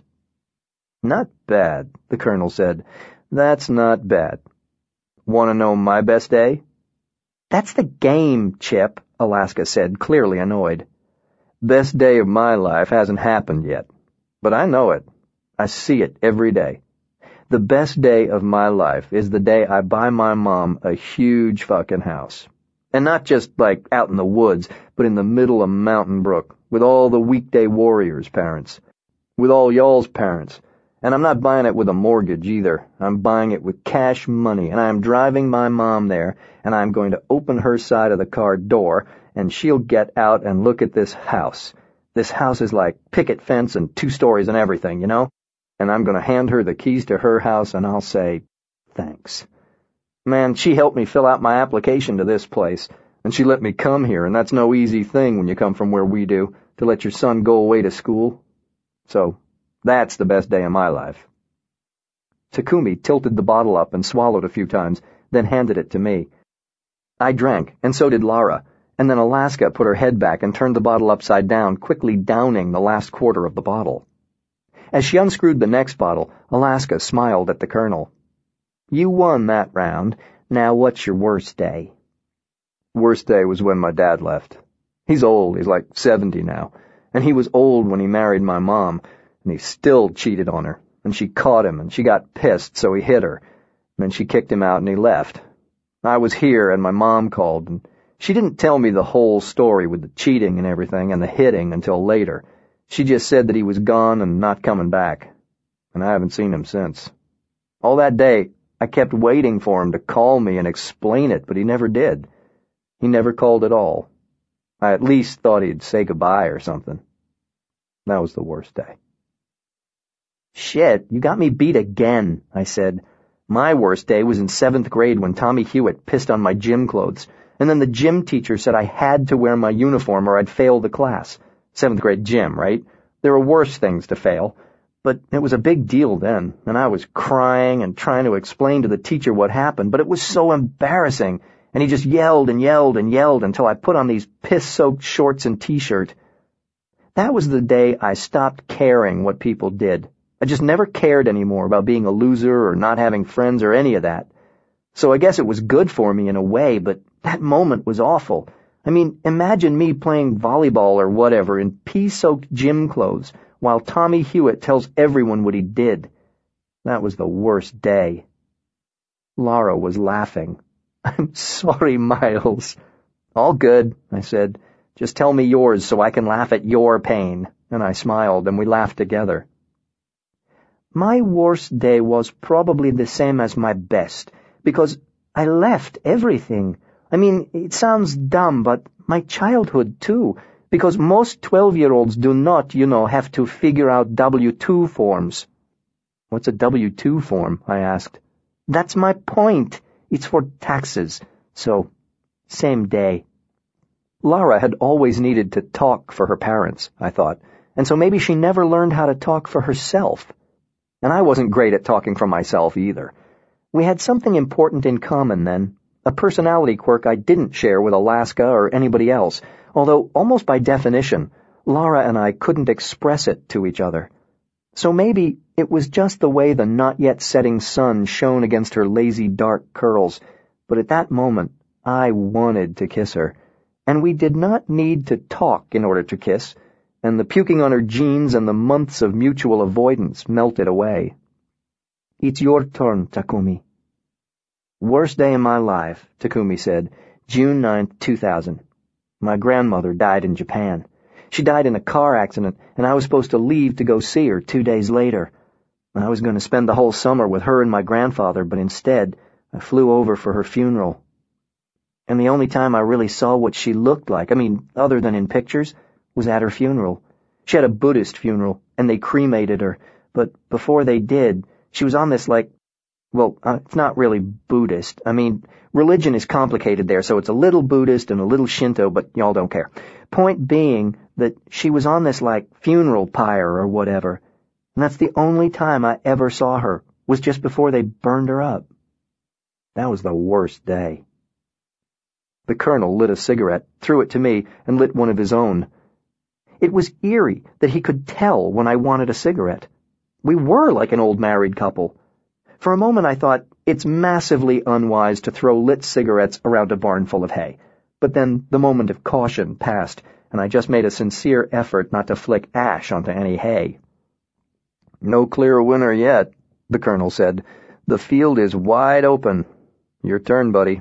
"Not bad," the colonel said. "That's not bad. Want to know my best day?" "That's the game, Chip," Alaska said, clearly annoyed. "Best day of my life hasn't happened yet, but I know it. I see it every day. The best day of my life is the day I buy my mom a huge fucking house. And not just, like, out in the woods, but in the middle of Mountain Brook, with all the weekday warriors' parents. With all y'all's parents. And I'm not buying it with a mortgage, either. I'm buying it with cash money, and I'm driving my mom there, and I'm going to open her side of the car door, and she'll get out and look at this house. This house is like picket fence and two stories and everything, you know? And I'm going to hand her the keys to her house, and I'll say, thanks. Man, she helped me fill out my application to this place, and she let me come here, and that's no easy thing when you come from where we do, to let your son go away to school. So, that's the best day of my life." Takumi tilted the bottle up and swallowed a few times, then handed it to me. I drank, and so did Lara, and then Alaska put her head back and turned the bottle upside down, quickly downing the last quarter of the bottle. As she unscrewed the next bottle, Alaska smiled at the colonel. "You won that round. Now what's your worst day?" Worst day was when my dad left. He's old, he's like seventy now, and he was old when he married my mom, and he still cheated on her, and she caught him, and she got pissed, so he hit her, and then she kicked him out and he left. I was here, and my mom called, and she didn't tell me the whole story with the cheating and everything and the hitting until later. She just said that he was gone and not coming back, and I haven't seen him since. All that day, I kept waiting for him to call me and explain it, but he never did. He never called at all. I at least thought he'd say goodbye or something. That was the worst day. "Shit, you got me beat again," I said. "My worst day was in seventh grade when Tommy Hewitt pissed on my gym clothes, and then the gym teacher said I had to wear my uniform or I'd fail the class. Seventh grade gym, right? There are worse things to fail. But it was a big deal then, and I was crying and trying to explain to the teacher what happened, but it was so embarrassing, and he just yelled and yelled and yelled until I put on these piss-soaked shorts and t-shirt. That was the day I stopped caring what people did. I just never cared anymore about being a loser or not having friends or any of that. So I guess it was good for me in a way, but that moment was awful. I mean, imagine me playing volleyball or whatever in pee-soaked gym clothes while Tommy Hewitt tells everyone what he did. That was the worst day. Lara was laughing. I'm sorry, Miles. All good, I said. Just tell me yours so I can laugh at your pain. And I smiled, and we laughed together. My worst day was probably the same as my best, because I left everything. I mean, it sounds dumb, but my childhood, too, because most twelve-year-olds do not, you know, have to figure out W two forms. What's a W two form? I asked. That's my point. It's for taxes. So, same day. Lara had always needed to talk for her parents, I thought, and so maybe she never learned how to talk for herself. And I wasn't great at talking for myself either. We had something important in common then, a personality quirk I didn't share with Alaska or anybody else, although almost by definition, Lara and I couldn't express it to each other. So maybe it was just the way the not-yet-setting sun shone against her lazy dark curls, but at that moment I wanted to kiss her, and we did not need to talk in order to kiss, and the puking on her jeans and the months of mutual avoidance melted away. It's your turn, Takumi. Worst day in my life, Takumi said, June ninth, two thousand. My grandmother died in Japan. She died in a car accident, and I was supposed to leave to go see her two days later. I was going to spend the whole summer with her and my grandfather, but instead, I flew over for her funeral. And the only time I really saw what she looked like, I mean, other than in pictures, was at her funeral. She had a Buddhist funeral, and they cremated her, but before they did, she was on this, like, well, uh, it's not really Buddhist. I mean, religion is complicated there, so it's a little Buddhist and a little Shinto, but y'all don't care. Point being that she was on this, like, funeral pyre or whatever, and that's the only time I ever saw her, was just before they burned her up. That was the worst day. The colonel lit a cigarette, threw it to me, and lit one of his own. It was eerie that he could tell when I wanted a cigarette. We were like an old married couple. For a moment I thought, it's massively unwise to throw lit cigarettes around a barn full of hay. But then the moment of caution passed, and I just made a sincere effort not to flick ash onto any hay. No clear winner yet, the colonel said. The field is wide open. Your turn, buddy.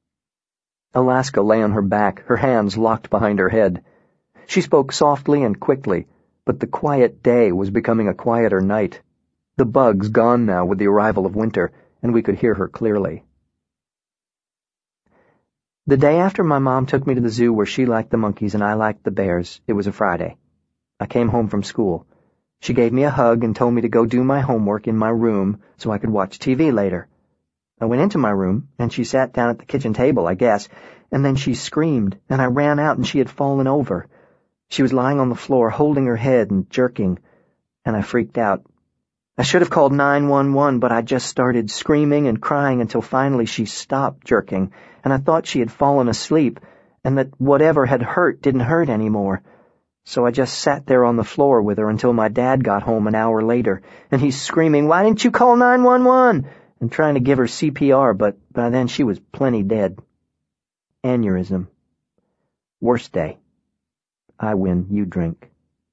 Alaska lay on her back, her hands locked behind her head. She spoke softly and quickly, but the quiet day was becoming a quieter night. The bugs gone now with the arrival of winter, and we could hear her clearly. The day after my mom took me to the zoo where she liked the monkeys and I liked the bears, it was a Friday. I came home from school. She gave me a hug and told me to go do my homework in my room so I could watch T V later. I went into my room, and she sat down at the kitchen table, I guess, and then she screamed, and I ran out and she had fallen over. She was lying on the floor, holding her head and jerking, and I freaked out. I should have called nine one one, but I just started screaming and crying until finally she stopped jerking, and I thought she had fallen asleep, and that whatever had hurt didn't hurt anymore. So I just sat there on the floor with her until my dad got home an hour later, and he's screaming, "Why didn't you call nine one one?" and trying to give her C P R, but by then she was plenty dead. Aneurysm. Worst day. I win, you drink.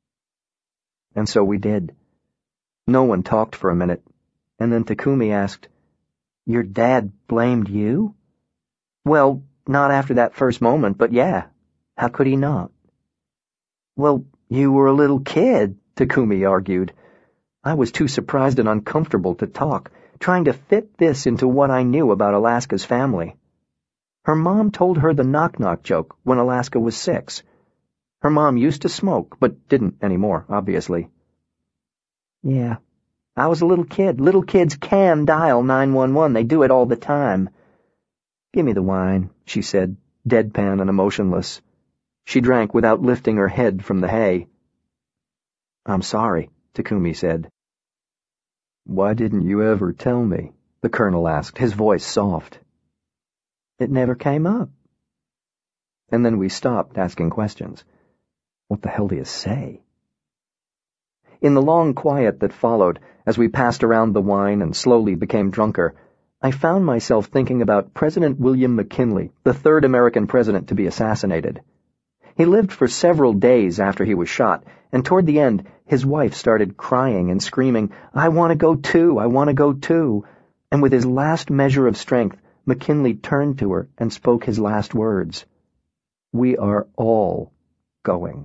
And so we did. No one talked for a minute, and then Takumi asked, "Your dad blamed you?" Well, not after that first moment, but yeah. How could he not? Well, you were a little kid, Takumi argued. I was too surprised and uncomfortable to talk, trying to fit this into what I knew about Alaska's family. Her mom told her the knock-knock joke when Alaska was six. Her mom used to smoke, but didn't anymore, obviously. Yeah, I was a little kid. Little kids can dial nine one one. They do it all the time. Give me the wine, she said, deadpan and emotionless. She drank without lifting her head from the hay. I'm sorry, Takumi said. Why didn't you ever tell me? The colonel asked, his voice soft. It never came up. And then we stopped asking questions. What the hell do you say? In the long quiet that followed, as we passed around the wine and slowly became drunker, I found myself thinking about President William McKinley, the third American president to be assassinated. He lived for several days after he was shot, and toward the end, his wife started crying and screaming, "I want to go too, I want to go too." And with his last measure of strength, McKinley turned to her and spoke his last words. "We are all going."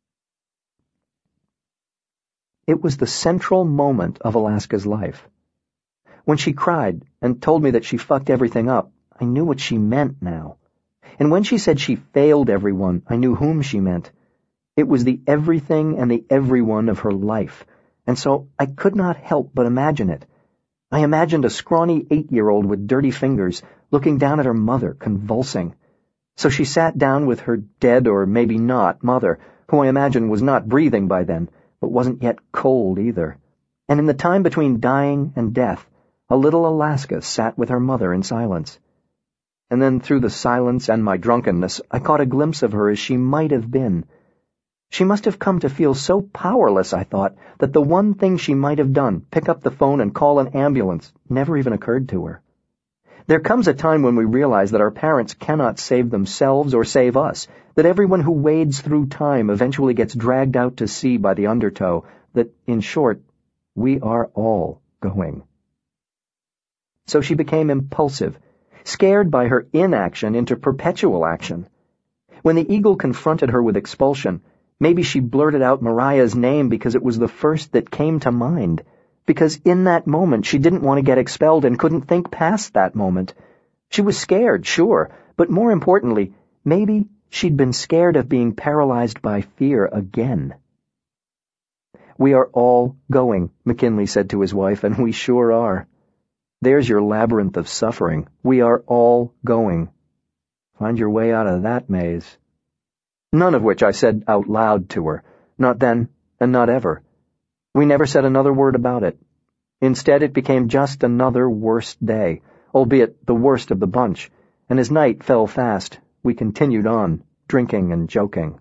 It was the central moment of Alaska's life. When she cried and told me that she fucked everything up, I knew what she meant now. And when she said she failed everyone, I knew whom she meant. It was the everything and the everyone of her life, and so I could not help but imagine it. I imagined a scrawny eight-year-old with dirty fingers looking down at her mother, convulsing. So she sat down with her dead, or maybe not, mother, who I imagine was not breathing by then, but wasn't yet cold either. And in the time between dying and death, a little Alaska sat with her mother in silence. And then through the silence and my drunkenness, I caught a glimpse of her as she might have been. She must have come to feel so powerless, I thought, that the one thing she might have done, pick up the phone and call an ambulance, never even occurred to her. There comes a time when we realize that our parents cannot save themselves or save us, that everyone who wades through time eventually gets dragged out to sea by the undertow, that, in short, we are all going. So she became impulsive, scared by her inaction into perpetual action. When the Eagle confronted her with expulsion, maybe she blurted out Mariah's name because it was the first that came to mind, because in that moment she didn't want to get expelled and couldn't think past that moment. She was scared, sure, but more importantly, maybe she'd been scared of being paralyzed by fear again. "We are all going," McKinley said to his wife, "and we sure are. There's your labyrinth of suffering. We are all going. Find your way out of that maze." None of which I said out loud to her, not then and not ever. We never said another word about it. Instead, it became just another worst day, albeit the worst of the bunch, and as night fell fast, we continued on, drinking and joking.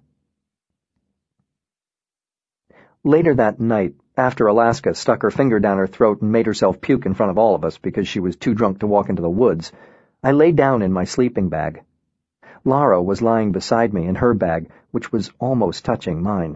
Later that night, after Alaska stuck her finger down her throat and made herself puke in front of all of us because she was too drunk to walk into the woods, I lay down in my sleeping bag. Lara was lying beside me in her bag, which was almost touching mine.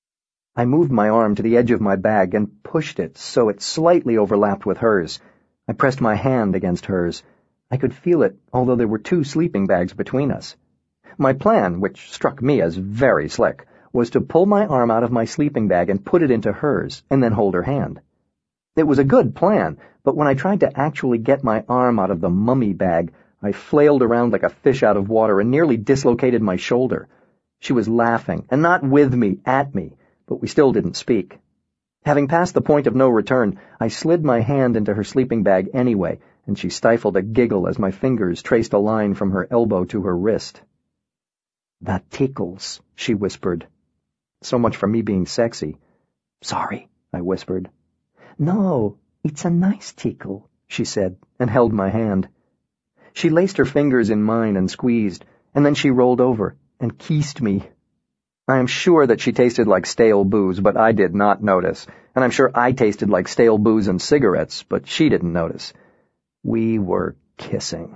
I moved my arm to the edge of my bag and pushed it so it slightly overlapped with hers. I pressed my hand against hers. I could feel it, although there were two sleeping bags between us. My plan, which struck me as very slick, was to pull my arm out of my sleeping bag and put it into hers, and then hold her hand. It was a good plan, but when I tried to actually get my arm out of the mummy bag, I flailed around like a fish out of water and nearly dislocated my shoulder. She was laughing, and not with me, at me, but we still didn't speak. Having passed the point of no return, I slid my hand into her sleeping bag anyway, and she stifled a giggle as my fingers traced a line from her elbow to her wrist. "That tickles," she whispered. So much for me being sexy. "Sorry," I whispered. "No, it's a nice tickle," she said, and held my hand. She laced her fingers in mine and squeezed, and then she rolled over and kissed me. I am sure that she tasted like stale booze, but I did not notice, and I'm sure I tasted like stale booze and cigarettes, but she didn't notice. We were kissing.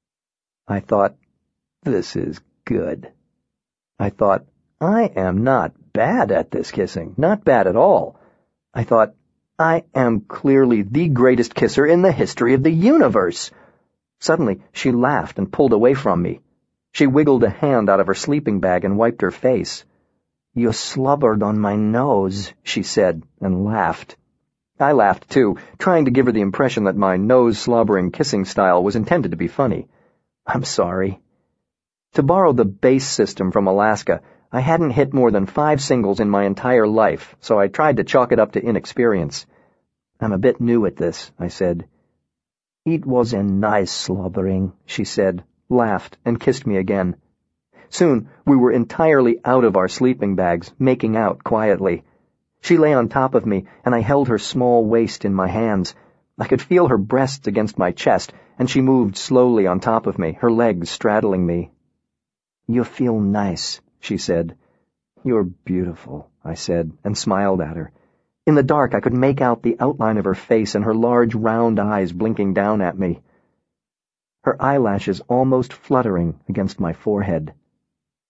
I thought, this is good. I thought, I am not bad at this kissing, not bad at all. I thought, I am clearly the greatest kisser in the history of the universe. Suddenly, she laughed and pulled away from me. She wiggled a hand out of her sleeping bag and wiped her face. "You slobbered on my nose," she said, and laughed. I laughed, too, trying to give her the impression that my nose-slobbering kissing style was intended to be funny. "I'm sorry." To borrow the bass system from Alaska, I hadn't hit more than five singles in my entire life, so I tried to chalk it up to inexperience. "I'm a bit new at this," I said. "It was a nice slobbering," she said, laughed, and kissed me again. Soon, we were entirely out of our sleeping bags, making out quietly. She lay on top of me, and I held her small waist in my hands. I could feel her breasts against my chest, and she moved slowly on top of me, her legs straddling me. "You feel nice," she said. "You're beautiful," I said, and smiled at her. In the dark, I could make out the outline of her face and her large round eyes blinking down at me. Her eyelashes almost fluttering against my forehead.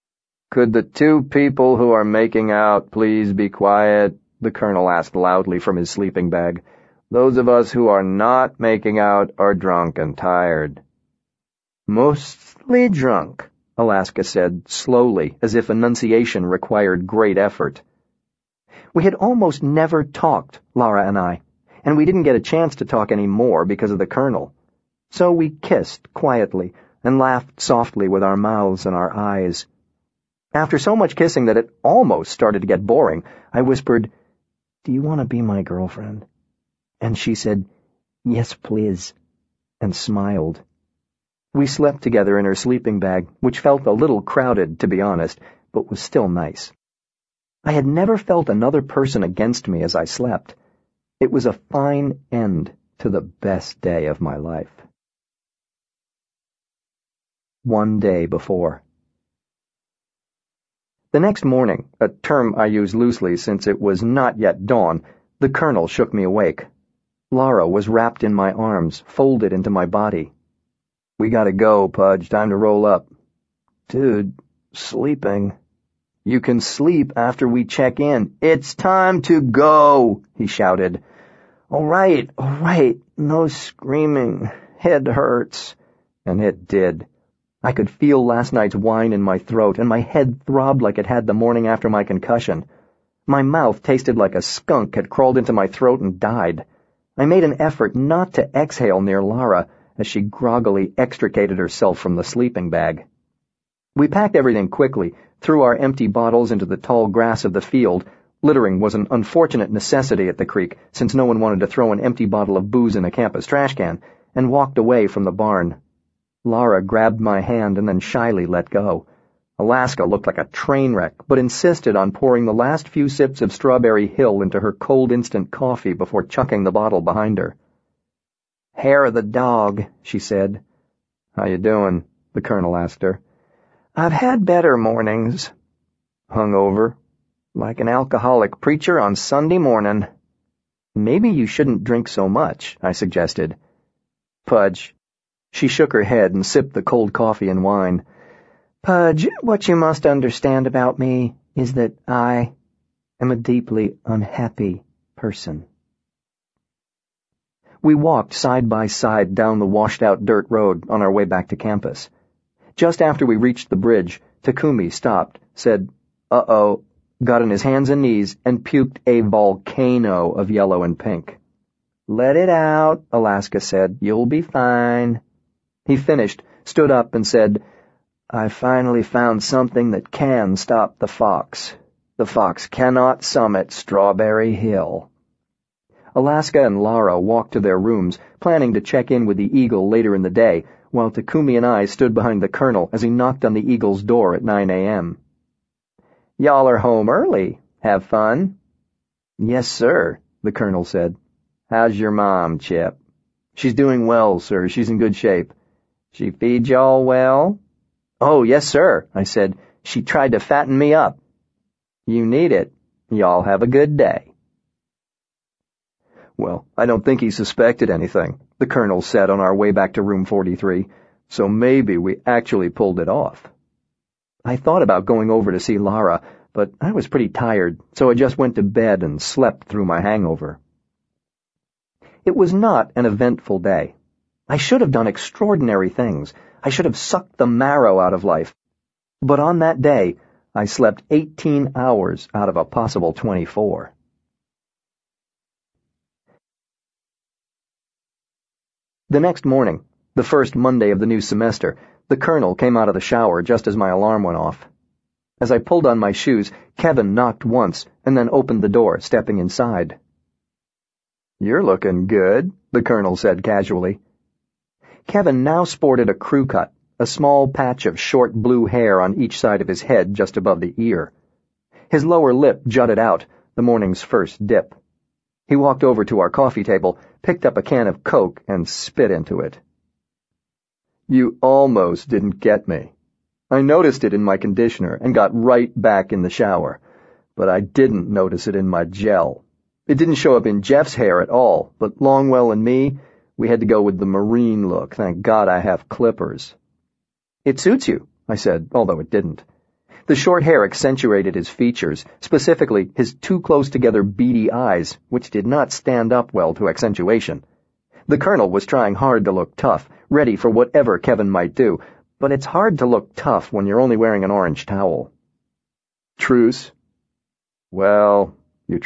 "Could the two people who are making out please be quiet?" the colonel asked loudly from his sleeping bag. "Those of us who are not making out are drunk and tired." "Mostly drunk," Alaska said, slowly, as if enunciation required great effort. We had almost never talked, Lara and I, and we didn't get a chance to talk any more because of the colonel. So we kissed quietly and laughed softly with our mouths and our eyes. After so much kissing that it almost started to get boring, I whispered, "Do you want to be my girlfriend?" And she said, "Yes, please," and smiled. We slept together in her sleeping bag, which felt a little crowded, to be honest, but was still nice. I had never felt another person against me as I slept. It was a fine end to the best day of my life. One day before. The next morning, a term I use loosely since it was not yet dawn, the colonel shook me awake. Lara was wrapped in my arms, folded into my body. "We gotta go, Pudge. Time to roll up." "Dude, sleeping." "You can sleep after we check in." "It's time to go," he shouted. "All right, all right, no screaming. Head hurts." And it did. I could feel last night's wine in my throat, and my head throbbed like it had the morning after my concussion. My mouth tasted like a skunk had crawled into my throat and died. I made an effort not to exhale near Lara as she groggily extricated herself from the sleeping bag. We packed everything quickly, threw our empty bottles into the tall grass of the field. Littering was an unfortunate necessity at the creek, since no one wanted to throw an empty bottle of booze in a campus trash can, and walked away from the barn. Lara grabbed my hand and then shyly let go. Alaska looked like a train wreck, but insisted on pouring the last few sips of Strawberry Hill into her cold instant coffee before chucking the bottle behind her. "Hair of the dog," she said. "How you doing?" the colonel asked her. "I've had better mornings." "Hungover?" "Like an alcoholic preacher on Sunday morning." "Maybe you shouldn't drink so much," I suggested. "Pudge." She shook her head and sipped the cold coffee and wine. "Pudge, what you must understand about me is that I am a deeply unhappy person." We walked side by side down the washed-out dirt road on our way back to campus. Just after we reached the bridge, Takumi stopped, said, "Uh-oh," got on his hands and knees, and puked a volcano of yellow and pink. "Let it out," Alaska said. "You'll be fine." He finished, stood up, and said, "I finally found something that can stop the fox. The fox cannot summit Strawberry Hill." Alaska and Lara walked to their rooms, planning to check in with the Eagle later in the day, while Takumi and I stood behind the colonel as he knocked on the Eagle's door at nine a.m. "Y'all are home early. Have fun?" "Yes, sir," the colonel said. "How's your mom, Chip?" "She's doing well, sir. She's in good shape." "She feeds y'all well?" "Oh, yes, sir," I said. "She tried to fatten me up." "You need it. Y'all have a good day." "Well, I don't think he suspected anything," the colonel said on our way back to room forty-three, "so maybe we actually pulled it off." I thought about going over to see Lara, but I was pretty tired, so I just went to bed and slept through my hangover. It was not an eventful day. I should have done extraordinary things. I should have sucked the marrow out of life. But on that day, I slept eighteen hours out of a possible twenty-four. The next morning, the first Monday of the new semester, the colonel came out of the shower just as my alarm went off. As I pulled on my shoes, Kevin knocked once and then opened the door, stepping inside. "You're looking good," the colonel said casually. Kevin now sported a crew cut, a small patch of short blue hair on each side of his head just above the ear. His lower lip jutted out, the morning's first dip. He walked over to our coffee table, picked up a can of Coke, and spit into it. "You almost didn't get me. I noticed it in my conditioner and got right back in the shower, but I didn't notice it in my gel. It didn't show up in Jeff's hair at all, but Longwell and me, we had to go with the marine look. Thank God I have clippers." "It suits you," I said, although it didn't. The short hair accentuated his features, specifically his too close-together beady eyes, which did not stand up well to accentuation. The colonel was trying hard to look tough, ready for whatever Kevin might do, but it's hard to look tough when you're only wearing an orange towel. Truce? Well,